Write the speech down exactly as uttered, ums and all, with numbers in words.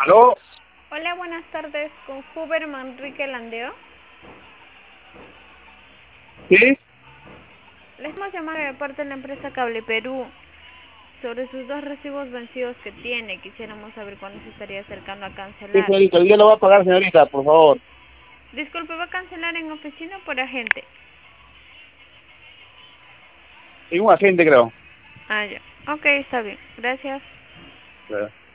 ¿Aló? Hola, buenas tardes. Con Huber Manrique Landeo. ¿Sí? Les hemos llamado de parte de la empresa Cable Perú sobre sus dos recibos vencidos que tiene. Quisiéramos saber cuándo se estaría acercando a Sí, cancelar. señorita, hoy día lo va a pagar, señorita, por favor. Disculpe, ¿va a cancelar en oficina o por agente? Y un agente, creo. Ah, ya. Ok, está bien. Gracias. Ya.